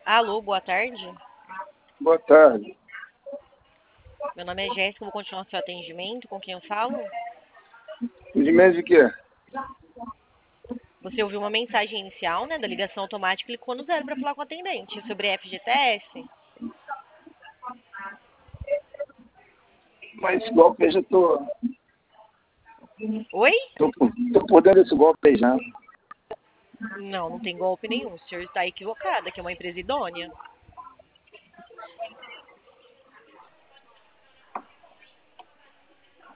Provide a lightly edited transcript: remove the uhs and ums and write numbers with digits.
Alô, boa tarde. Boa tarde. Meu nome é Jéssica, vou continuar seu atendimento. Com quem eu falo? De mês de quê? Você ouviu uma mensagem inicial, né, da ligação automática e clicou no 0 para falar com o atendente sobre FGTS. Mas esse golpe aí já Oi? tô por dentro desse golpe aí já. Não, não tem golpe nenhum. O senhor está equivocado, que é uma empresa idônea.